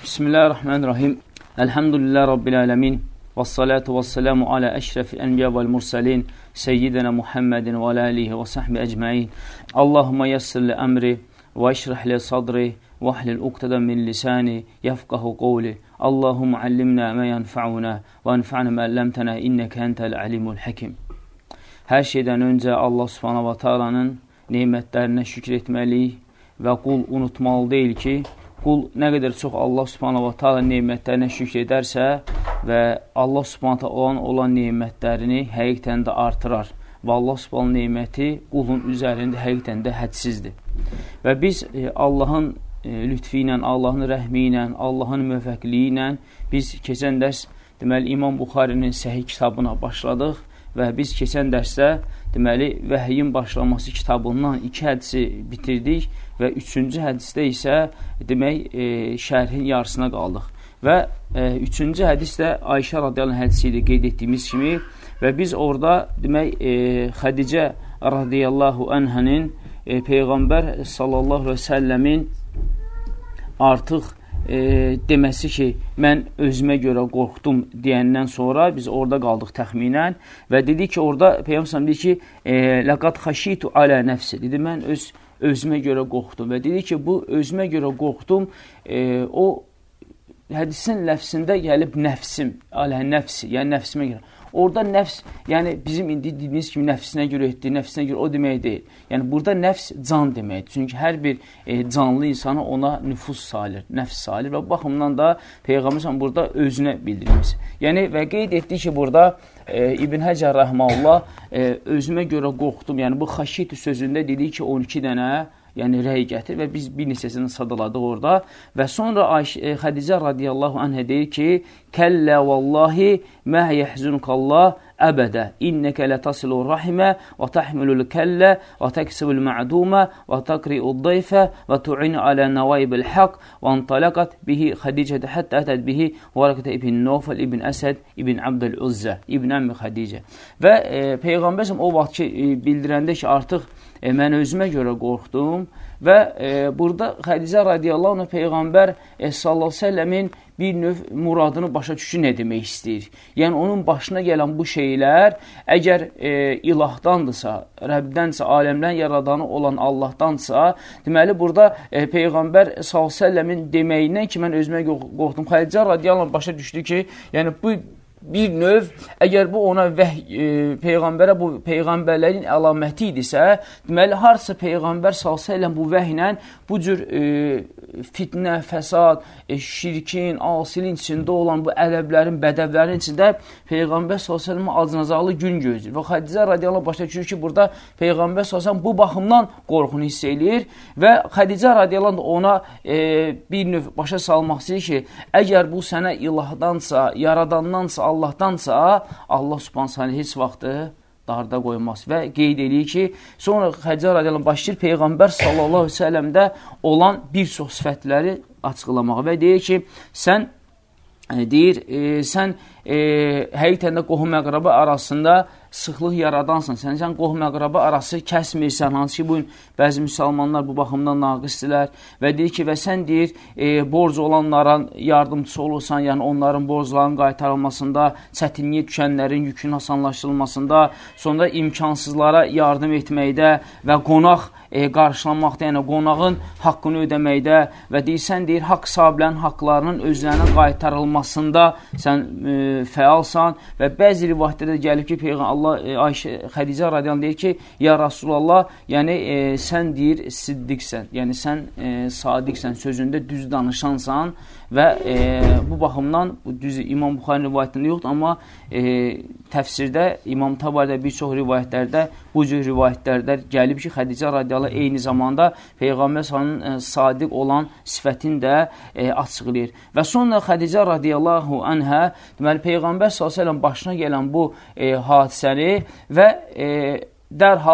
Bismillahirrahmanirrahim. Elhamdülillah Rabbil alemin. Vessalatu vesselamu ala eşrefil enbiya vel mursalin. Seyyidina Muhammedin ve ala alihi ve sahbihi ecmain. Allahümme yessir li emri ve eşrih li sadri ve ahlil uqteden min lisani yefkahu qavli. Allahümme allimna ma yenfa'una ve enfa'na ma allamtana inneke entel alimul hakim. Hər şeydən öncə Allah subhanahu wa ta'alanın neymətlərinə şükür etməliyik və qul unutmalı deyil ki, qul nə qədər çox Allah subhanahu wa ta'ala neymətlərinə şükür edərsə və Allah subhanahu wa ta'ala olan neymətlərini həqiqətən də artırar və Allah subhanahu neyməti qulun üzərində həqiqətən də hədsizdir. Və biz Allahın lütfi ilə, Allahın rəhmi ilə, Allahın müvəffəqliyi ilə biz keçən dərs deməli İmam Buxarinin Səhih kitabına başladıq və biz keçən dərsdə deməli vəhyin başlaması kitabından 2 hədisi bitirdik və 3-cü hədisdə isə demək şərhin yarısına qaldıq. Və 3-cü hədis də Ayşə radiyallahu anh hədisi ilə qeyd etdiyimiz kimi və biz orada demək Xədicə radiyallahu anhənin Peyğəmbər sallallahu əleyhi və səlləmin artıq deməsi ki, mən özümə görə qorxdum deyəndən sonra biz orada qaldıq təxminən və dedi ki, orada Peyğəmbər dedi ki, laqad xəşitu alə nəfsi, dedi, mən özümə görə qorxdum və dedi ki, bu özümə görə qorxdum, o hədisin ləfsində gəlib nəfsim, alə nəfsi, yəni nəfsimə görə. Orada nəfs, yəni bizim indi dediyimiz kimi nəfsinə görə etdiyi, nəfsinə görə o demək deyil. Yəni burada nəfs can deməkdir. Çünki hər bir canlı insana ona nüfus salir, nəfs salir və bu baxımdan da Peyğəmbər burada özünə bildirmiş. Yəni və qeyd etdi ki, burada İbn Həcər rəhməhullah özümə görə qorxdum. Yəni bu xəşiyyət sözündə dedi ki, 12 dənə yəni rəy gətir və biz bir neçəsini sadaladıq orada və sonra Xədicə radiyallahu anhə deyir ki, kəllə vallahi mə yəhzunukallah əbədə innəkə lətəsilur rahimə və təhmilul kəllə və təksibul mə'dumə və təqri'ud dayfə və tu'inu alə nəvaibil haqq və antalaqat bihi Xədicədə həttə ətəd bihi vərəkətə ibn Nofəl, ibn Əsəd, ibn Abdəl Uzzə, ibn Əmmi Xədicə və Peyğəmbər o vaxt ki, bildirəndə ki, artıq mən özümə görə qorxdum və burada Xədicə radiyallahu anh Peyğəmbər sallallahu aleyhi ve sellemin bir növ muradını başa düşü nə demək istəyir. Yəni onun başına gələn bu şeylər əgər ilahdandırsa, Rəbdənsə, aləmdən yaradanı olan Allahdansa, deməli burada Peyğəmbər sallallahu aleyhi ve sellemin deməyindən ki, mən özümə qorxdum. Xədicə radiyallahu anh başa düşdü ki, yəni bu bir növ, əgər bu ona Peyğəmbərə bu Peyğəmbərlərin əlaməti idisə, deməli, harsa Peyğəmbər s.ə.v bu vəhlə bu cür fitnə, fəsad, şirkin, asilin içində olan bu ədəblərin, bədəvlərin içində Peyğəmbər s.ə.v acınacaqlı gün gözləyir. Və Xədicə radiyallahu başa düşür ki, burada Peyğəmbər s.ə.v bu baxımdan qorxunu hiss eləyir və Xədicə radiyallahu ona bir növ başa salmaq istəyir ki, əgər bu sənə ilahdansa, yaradandansa, Allahdansa, Allah subhanə səni heç vaxtı darda qoymaz və qeyd edir ki, sonra Xədicə radiyallahu başlayır Peyğəmbər sallallahu aleyhi ve səlləmdə olan bir çox sifətləri açıqlamağa və deyir ki, sən həqiqətən də qohum-əqraba arasında sıxlıq yaradansan, sən qohum-əqraba arası kəsmirsən, hansı ki, bugün bəzi müsəlmanlar bu baxımdan naqisdirlər və deyir ki, və sən deyir, borc olanların yardımcısı olursan, yəni onların borcların qaytarılmasında, çətinliyə düşənlərin yükün asanlaşdırılmasında, sonra imkansızlara yardım etməkdə və qonaq qarşılanmaqda, yəni qonağın haqqını ödəməkdə və deyirsən, deyir, haqq sahiblərinin haqqlarının özlərinə qaytarılmasında sən fəalsan və bəzi rivayətlərdə gəlib ki, Xədicə radiyan deyir ki, ya Rasulallah, yəni sən deyir, siddiqsən, yəni sən sadiqsən, sözündə düz danışansan və bu baxımdan, düz İmam Buxarinin rivayətində yoxdur, amma təfsirdə, İmam Tabaridə bir çox rivayətlərdə, bu cür rivayətlərdə gəlib ki, Xədicə radiyallahu eyni zamanda Peyğəmbər s.ə.v sadiq olan sifətini də açıqlayır. Və sonra Xədicə radiyallahu anhə, deməli, Peyğəmbər s.ə.v başına gələn bu hadisəni və dərhal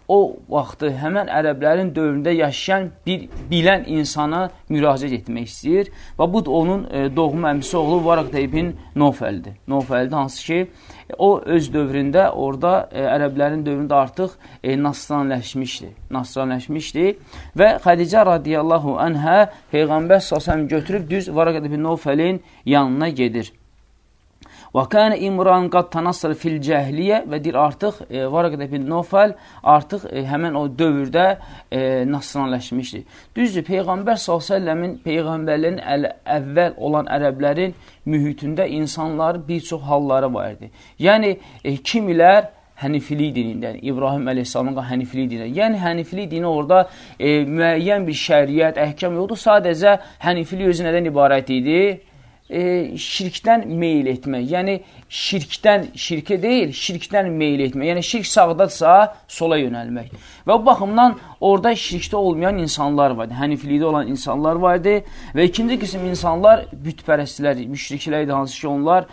o vaxtı həmən ərəblərin dövründə yaşayan bir bilən insana müraciət etmək istəyir və bu da onun doğma əmisi oğlu Varaqda ibn Nofəldir. Nofəldir, hansı ki, o öz dövründə orada ərəblərin dövründə artıq nasranləşmişdi və Xədicə radiyallahu anhə Peyğəmbər s.ə.v götürüb düz Varaqda ibn Nofəlin yanına gedir. Və kənə İmran qad tanassır fil cəhliyə və deyir artıq Varaqda ibn Nofəl artıq həmən o dövrdə nasranləşmişdir. Düzdür, Peyğəmbər s.ə.v-in Peyğəmbərlərin əvvəl olan ərəblərin mühitində insanların bir çox halları var idi. Yəni, kimilər Hənifilik dinindən, İbrahim əleyhissalamın Hənifilik dinindən. Yəni, Hənifilik dini orada müəyyən bir şəriət, əhkam yoxdur. Sadəcə Hənifilik özü nədən ibarət idi? Şirkdən meyil etmək, yəni şirkə deyil, şirkdən meyil etmək, yəni şirk sağdadsa sola yönəlmək. Və bu baxımdan orada şirkdə olmayan insanlar vardı, hənifilikdə olan insanlar vardı və ikinci qism insanlar bütpərəstlər, müşriklər idi, hansı ki onlar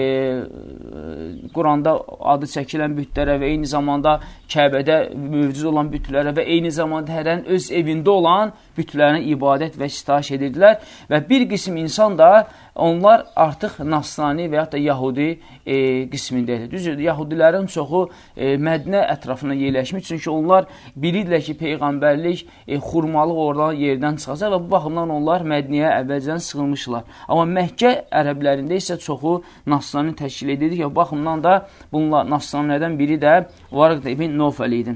Quranda adı çəkilən bütlərə və eyni zamanda Kəbədə mövcud olan bütlərə və eyni zamanda hərənin öz evində olan bütlərinə ibadət və sitayiş edirdilər və bir qism insan da onlar artıq Nasrani və yaxud da Yahudi qismində idi. Düzdür, Yahudilərin çoxu Mədinə ətrafına yerləşmiş, çünki onlar bilirdilər ki, Peyğəmbərlik xurmalıq oradan yerdən çıxacaq və bu baxımdan onlar Mədinəyə əvvəlcədən sığınmışlar. Amma Məkkə ərəblərində isə çoxu Nasrani təşkil edirdi ki, bu baxımdan da bunlar Nasranilərdən biri də Varaqda ibn Nofəl idi.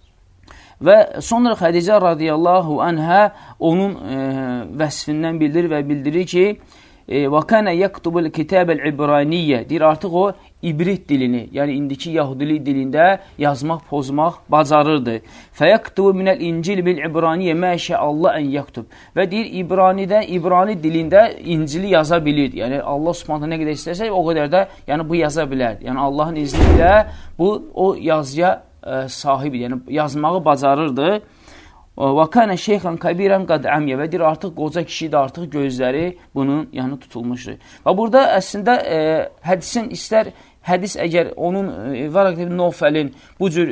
Və sonra Xədicə radiyallahu anhə onun vəsfindən bildirir və bildirir ki, və kənə yəktubul kitəbəl ibraniyyə deyir, artıq o ibrit dilini, yəni indiki yahudilik dilində yazmaq, pozmaq bacarırdı. Fəyəktubu minəl incil bil ibraniyyə məşə Allah ən yəktub. Və deyir, İbrani dilində İncili yaza bilir. Yəni Allah subhanətə nə qədər istəsək, o qədər də yəni, bu yaza bilər. Yəni Allahın izni ilə bu o yazıya sahib idi, yəni yazmağı bacarırdı. Və kənə şeyxən kəbirən qad əmyə və deyir, artıq qoca kişi də artıq gözləri bunun yanı tutulmuşdur. Və burada əslində hədisin istər, hədis əgər onun Varaqda ibn Nofəlin bu cür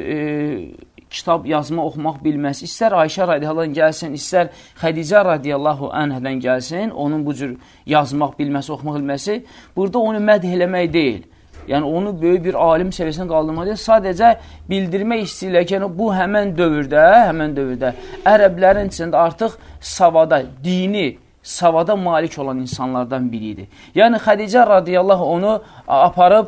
kitab yazma, oxumaq bilməsi, istər Ayşə radiyallahu gəlsin, istər Xədicə radiyallahu anhədən gəlsin, onun bu cür yazmaq bilməsi, oxumaq bilməsi, burada onu mədh eləmək deyil. Yəni, onu böyük bir alim səviyyəsində qaldırmaq deyil, sadəcə bildirmək istəyirlər ki, bu həmən dövrdə ərəblərin içində artıq savada, dini, savada malik olan insanlardan biridir. Yəni, Xədicə radiyallahu onu aparıb,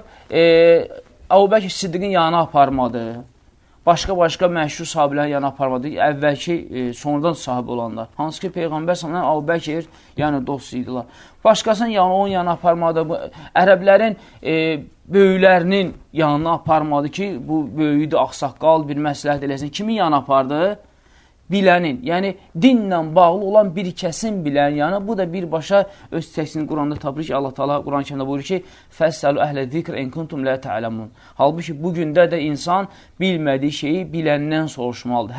Əbu Bəkir Siddiqin yanına aparmadı, başqa məşhur sahabilərin yanına aparmadı, əvvəlki, sonradan sahibi olanlar. Hansı ki, Peyğəmbər s.ə.v Əbu Bəkir, yəni dost idilər. Başqasının yanına, onun yanına aparmadı, ərəblərin böyüklərinin yanına aparmadı ki, bu böyüydü, ağsaqqal bir məsləhət eləsin. Kimin yanına apardı? Bilənin, yəni dinlə bağlı olan bir kəsin bilən, yəni bu da birbaşa öz təksini Quranda tapır ki, Allah Teala Quran-ı Kərimdə buyurur ki, fəssəlu əhlə zikr en kuntum la ta'lamun. Halbuki bu gündə də insan bilmədiyi şeyi biləndən soruşmalıdır.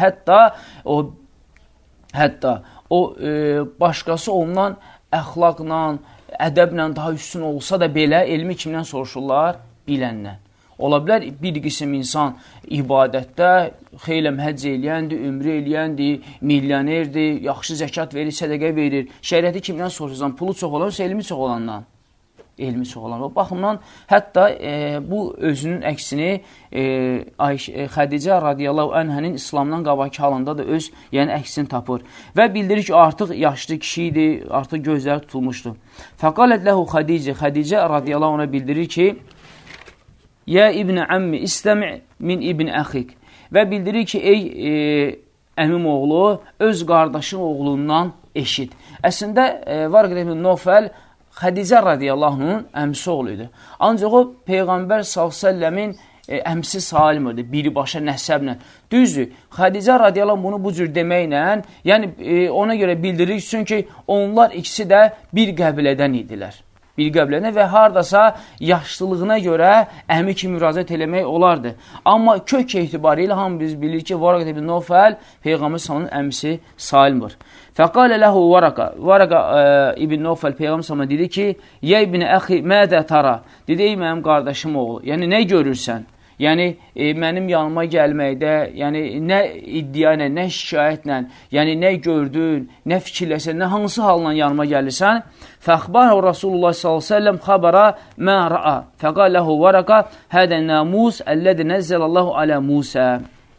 Hətta o başqası ondan əxlaqla, ədəblə daha üstün olsa da belə elmi kimdən soruşurlar? Biləndən. Ola bilər, bir qism insan ibadətdə xeyləm həcc eləyəndir, ömrü eləyəndir, milyonerdir, yaxşı zəkat verir, sədəqə verir. Şəriəti kimdən soruşursan? Pulu çox olansa, elmi çox olandan. Elmi çox olan. Baxımdan, hətta bu özünün əksini Xədicə radiyallahu anhənin İslamdan qabaqki halında da öz əksini tapır. Və bildirir ki, artıq yaşlı kişi idi, artıq gözləri tutulmuşdu. Fəqalət ləhu Xədicə radiyallahu anhə bildirir ki, Yə İbn əmmi istəmi min İbn əxik və bildirir ki, ey əmim oğlu, öz qardaşın oğlundan eşit. Əslində, Varaqda ibn Nofəl Xədicə radiyallahu əmsi oğlu idi. Ancaq o, Peyğəmbər s.ə.v-in əmsi salimdir, birbaşa nəsəblə. Düzdür, Xədicə radiyallahu bunu bu cür deməklə, yəni ona görə bildirir, çünki onlar ikisi də bir qəbilədən idilər. Bir qəbilədən və haradasa yaşlılığına görə əmi kimi müraciət eləmək olardı. Amma kök etibarilə hamı biz bilir ki, Varaqda ibn Nofəl Peyğəmbər s.ə.v-in əmsi salimdir. Fəqalə ləhu Varaqa ibn Nofəl Peyğəmbər s.ə.v dedi ki, Yə ibn əxi mədə tara, dedi, ey mənim qardaşım oğlu, yəni nə görürsən? yəni mənim yanıma gəlməkdə, yəni nə iddia ilə, nə şikayətlə, yəni nə gördün, nə fikirləsən, nə hansı halla yanıma gəlirsən, fəxbərə Rasulullah s.ə.v xəbərə mə ra'a, fəqaləhu vərəqa hədə namus əllədə nəzzəlallahu alə Musə.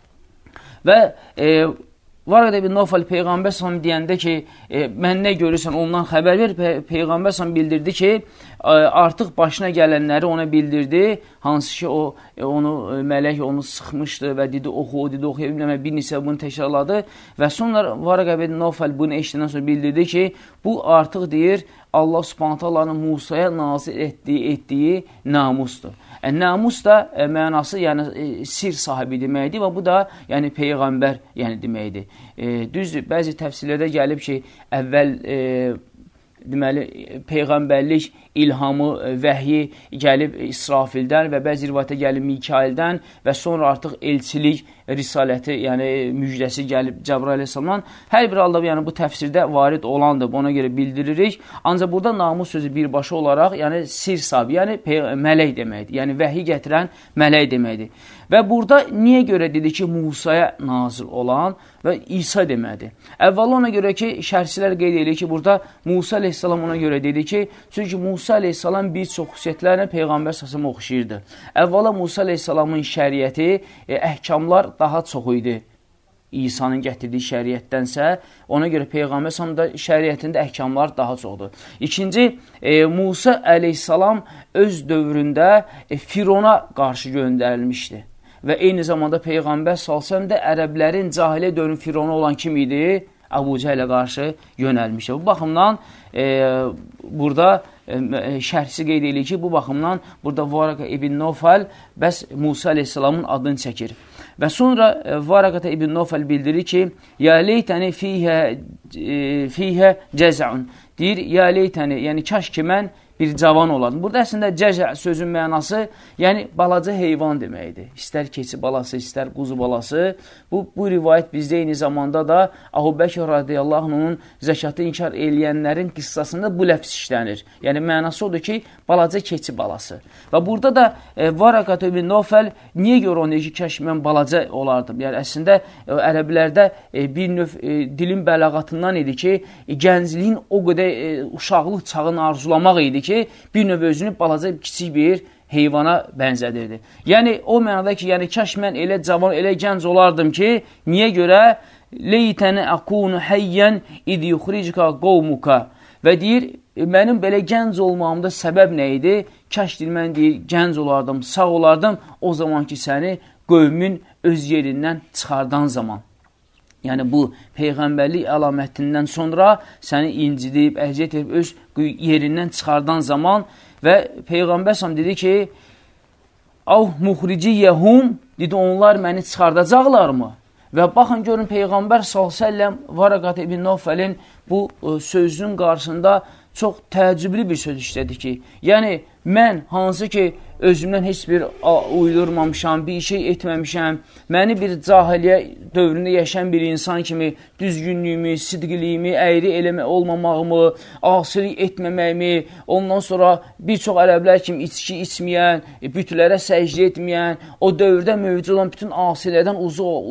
Və Varaqat ibn Nofal Peyğəmbər s.ə.v deyəndə ki, mən nə görürsən ondan xəbər ver, Peyğəmbər s.ə.v bildirdi ki, artıq başına gələnləri ona bildirdi, hansı ki, onu mələk onu sıxmışdı və dedi, oxu, bir neçə bunu təkrarladı və sonra Varaqat ibn Nofal bunu eşitdikdən sonra bildirdi ki, bu artıq deyir, Allah Subhanahu taalanın Musaya nazil etdiyi namusdur. Namus da mənası yəni sir sahibi deməkdir və bu da yəni Peyğəmbər yəni deməkdir. Düzdür, bəzi təfsirlərdə gəlib ki, əvvəl deməli, Peyğəmbərlik ilhamı, vəhyi gəlib İsrafildən və bəzi rivayətə gəlib Mikaildən və sonra artıq elçilik, risaləti, yəni müjdəsi gəlib Cəbrail əleyhissalamdan. Hər bir halda yəni bu təfsirdə varid olandır, ona görə bildiririk. Ancaq burada namus sözü birbaşa olaraq, yəni sir sahibi, yəni mələk deməkdir. Yəni vəhi gətirən mələk deməkdir. Və burada niyə görə dedi ki, Musaya nazil olan və İsa demədi? Əvvəla ona görə ki, şərhçilər qeyd edir ki, burada Musa əleyhissalam ona görə dedi ki, çünki Musa əleyhissalam bir çox xüsusiyyətlərlə Peyğəmbər səsəmə oxşayırdı. Əvvəla Musa əleyhissalamın şəriəti, əhkamlar daha çox idi. İsa'nın gətirdiyi şəriətdənsə, ona görə Peyğəmbər səsəmdə şəriətində əhkamlar daha çoxdur. İkinci, Musa əleyhissalam öz dövründə Firona qarşı göndərilmişdi. Və eyni zamanda Peyğəmbər s.ə.v də ərəblərin cahiliyə dövrün Fironu olan kim idi? Əbu Cəhlə qarşı yönəlmişdi. Bu baxımdan burada şərhçi qeyd edir ki, bu baxımdan burada Varaqat ibn Nofal bəs Musa əleyhissalamın adını çəkir. Və sonra Varaqat ibn Nofal bildirir ki, ya leytəni fiyhə cəzəun. Deyir, ya leytəni, yəni kaş ki mən bir cavan olardım. Burada əslində cəzə sözün mənası, yəni balaca heyvan deməkdir. İstər keçi balası, istər quzu balası. Bu rivayət bizdə eyni zamanda da Əbu Bəkr radiyallahu anh'ın zəkatı inkar eləyənlərin qıssasında bu ləfz işlənir. Yəni mənası odur ki, balaca keçi balası. Və burada da Varaqat ibn Nofal niyə görə onu deyir ki, kəş mən balaca olardım? Yəni əslində ərəblərdə bir növ dilin bəlağatından idi ki, gəncliyin o qədər uşaqlıq çağını arzulamaq idi ki, bir növ özünü balaca kiçik bir heyvana bənzədirdi. Yəni, o mənada ki, yəni, kaş mən elə cavan, elə gənc olardım ki, niyə görə? Leytəni əkunu həyyən idi yuxricika qovmuka. Və deyir, mənim belə gənc olmağımda səbəb nə idi? Kaş deyir, mən deyir, gənc olardım, sağ olardım, o zaman ki, səni qövmün öz yerindən çıxardan zaman. Yəni, bu Peyğəmbərlik əlamətindən sonra səni incidib, əziyyət edib, öz yerindən çıxardan zaman və Peyğəmbər səhəm dedi ki, Av muxriciyyəhum, dedi, onlar məni çıxardacaqlarmı? Və baxın, görün, Peyğəmbər s.ə.v Varaqat ibn Nofalin bu sözünün qarşısında çox təəccüblü bir söz işlədi ki, yəni, mən hansı ki, özümdən heç bir uydurmamışam, bir şey etməmişəm, məni bir cahiliyə dövründə yaşayan bir insan kimi düzgünlüyümü, sidqiliyimi, əyri eləmə olmamağımı, asilik etməməyimi, ondan sonra bir çox ərəblər kimi içki içməyən, bütlərə səcdə etməyən, o dövrdə mövcud olan bütün asilərdən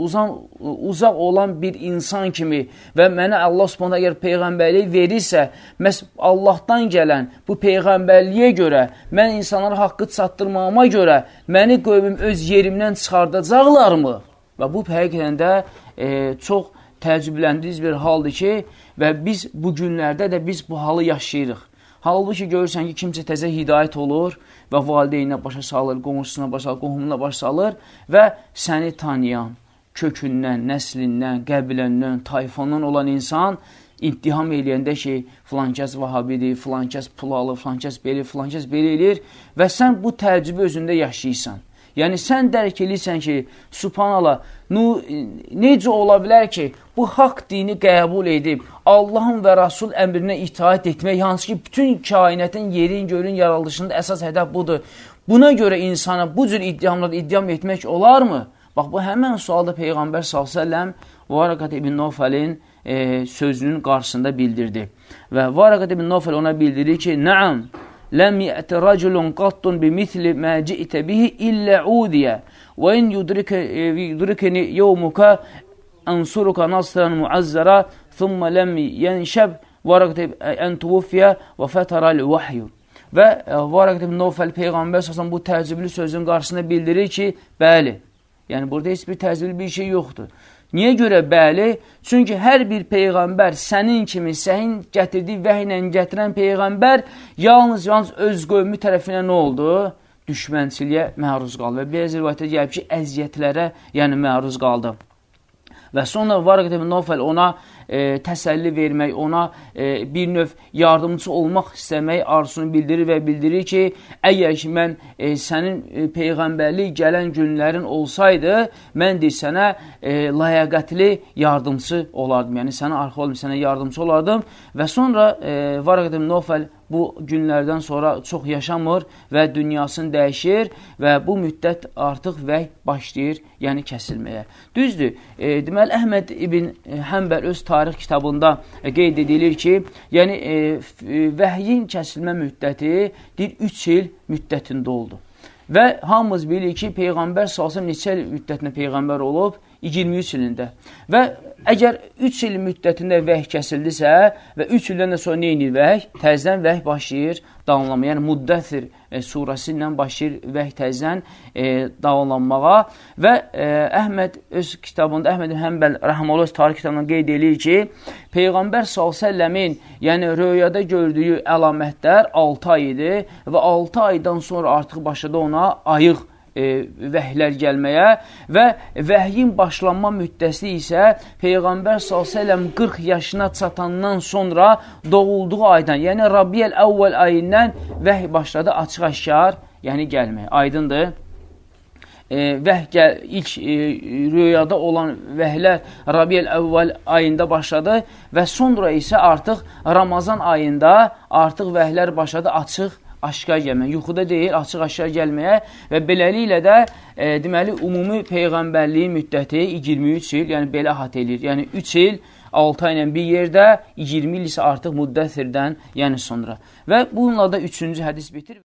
uzaq olan bir insan kimi və mənə Allah Subhanahu əgər Peyğəmbərlik verirsə, məhz Allahdan gələn bu Peyğəmbərliyə görə mən insanlara haqqı çatdırmağıma görə məni qövmüm öz yerimdən çıxardacaqlarmı? Və bu həqiqətən də çox təəccübləndirici bir haldır ki, və biz bu günlərdə də biz bu halı yaşayırıq. Halbuki görürsən ki, kimsə təzə hidayət olur və valideyninə başa salır, qonşusuna başa salır, qohumuna başa salır və səni tanıyan, kökündən, nəslindən, qəbiləndən, tayfandan olan insan İntiham eləyəndə ki, filankəs vahabidir, filankəs pul alır, filankəs belə eləyir və sən bu təəccübü özündə yaşayırsan. Yəni, sən dərk edirsən ki, subhanallah, necə ola bilər ki, bu haqq dini qəbul edib, Allahın və Rasul əmrinə itaat etmək, hansı ki, bütün kainətin, yerin, gölün yaraldışında əsas hədəf budur. Buna görə insana bu cür iddiam etmək olarmı? Bax, bu həmən sualda Peyğəmbər s.ə.v Varaqat ibn Nofalin sözünün qarşısında bildirdi. Və Varaqat ibn Nofal ona bildirir ki, nəam, ləm yəti raculun qattun bimithli mə ci'tə bihi illə udiyə və in yudrikini yevmuka ansuruka nasran muazzara thumma ləm yənşəb varaqtib ən tuvuffiyə və fətərəl vahyu. Və Varaqib Nofəl Peyğəmbər səsən bu təəccüblü sözün qarşısında bildirir ki, bəli, yəni burada heç bir təəccüblü bir şey yoxdur. Niyə görə bəli? Çünki hər bir Peyğəmbər sənin kimi səhin gətirdiyi vəhiylə gətirən Peyğəmbər yalnız öz qövmü tərəfinə nə oldu? Düşmənçiliyə məruz qaldı və bir rivayətə gəlib ki, əziyyətlərə yəni məruz qaldı. Və sonra Varaqib Nofəl ona təsəlli vermək, ona bir növ yardımcı olmaq istəmək arzusunu bildirir və bildirir ki, əgər ki, mən sənin Peyğəmbərlik gələn günlərin olsaydı, mən deyir, sənə layəqətli yardımcı olardım, yəni sənə arxa olmayım, sənə yardımcı olardım və sonra Varaqib Nofəl bu günlərdən sonra çox yaşamır və dünyasını dəyişir və bu müddət artıq vəhy başlayır, yəni kəsilməyə. Düzdür, deməli, Əhməd ibn Həmbəl öz tarix kitabında qeyd edilir ki, yəni vəhyin kəsilmə müddəti 3 il müddətində oldu. Və hamımız bilir ki, Peyğəmbər salsın neçə il müddətində Peyğəmbər olub? 23 ilində. Və əgər 3 il müddətində vəhy kəsildisə və 3 ildən də sonra nə edir vəhy? Təzdən vəhy başlayır davamlamaya. Yəni Muddəthir surəsi ilə başlayır vəhy təzdən davamlanmağa və Əhməd öz kitabında, Əhməd ibn Həmbəl rəhməhullah öz tarix kitabında qeyd edir ki, Peyğəmbər s.ə.v-in yəni röyada gördüyü əlamətlər 6 ay idi və 6 aydan sonra artıq başladı ona ayıq vəhlər gəlməyə və vəhyin başlanma müddəsi isə Peyğəmbər s.ə.v 40 yaşına çatandan sonra doğulduğu aydan, yəni Rabiəl əvvəl ayından vəhy başladı açıq-aşkar, yəni gəlməyə. Aydındır. İlk rüyada olan vəhlər Rabiəl əvvəl ayında başladı və sonra isə artıq Ramazan ayında artıq vəhlər başladı açıq aşkar gəlməyə, yuxuda deyil, açıq-aşkar gəlməyə və beləliklə də deməli, ümumi Peyğəmbərliyin müddəti 23 il, yəni belə əhatə edir. Yəni 3 il, 6 ay ilə bir yerdə, 20 il isə artıq Muddəthirdən, yəni sonra. Və bununla da 3-cü hədis bitir.